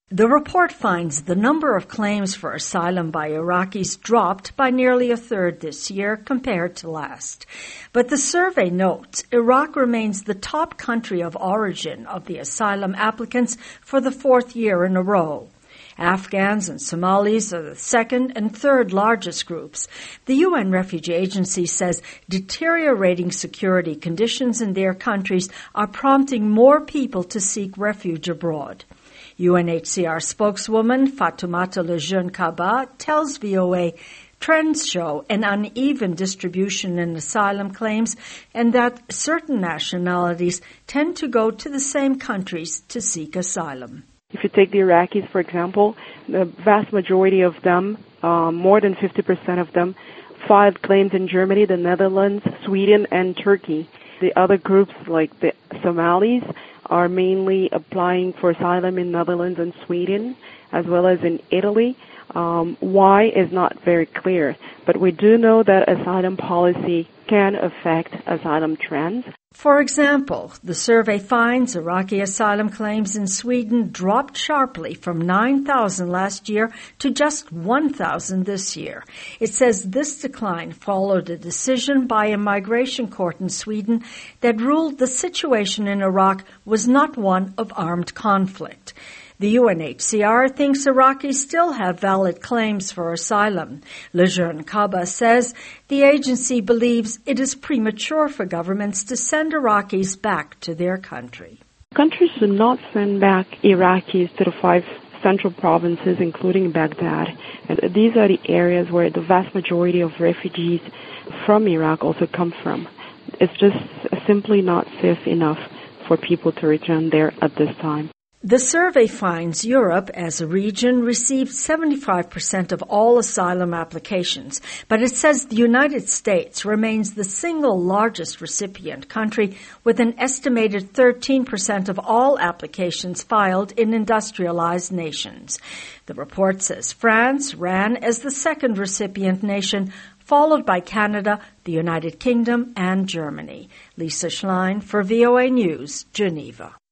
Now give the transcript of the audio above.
The report finds the number of claims for asylum by Iraqis dropped by nearly a third this year compared to last. But the survey notes Iraq remains the top country of origin of the asylum applicants for the fourth year in a row. Afghans and Somalis are the second and third largest groups. The UN Refugee Agency says deteriorating security conditions in their countries are prompting more people to seek refuge abroad. UNHCR spokeswoman Fatoumata Lejeune-Kaba tells VOA trends show an uneven distribution in asylum claims and that certain nationalities tend to go to the same countries to seek asylum. If you take the Iraqis, for example, the vast majority of them, more than 50% of them, filed claims in Germany, the Netherlands, Sweden, and Turkey. The other groups, like the Somalis, are mainly applying for asylum in Netherlands and Sweden, as well as in Italy. Why is not very clear, but we do know that asylum policy can affect asylum trends. For example, the survey finds Iraqi asylum claims in Sweden dropped sharply from 9,000 last year to just 1,000 this year. It says this decline followed a decision by a migration court in Sweden that ruled the situation in Iraq was not one of armed conflict. The UNHCR thinks Iraqis still have valid claims for asylum. Lejeune-Kaba says the agency believes it is premature for governments to send Iraqis back to their country. Countries should not send back Iraqis to the 5 central provinces, including Baghdad. And these are the areas where the vast majority of refugees from Iraq also come from. It's just simply not safe enough for people to return there at this time. The survey finds Europe, as a region, received 75% of all asylum applications, but it says the United States remains the single largest recipient country with an estimated 13% of all applications filed in industrialized nations. The report says France ran as the second recipient nation, followed by Canada, the United Kingdom, and Germany. Lisa Schlein for VOA News, Geneva.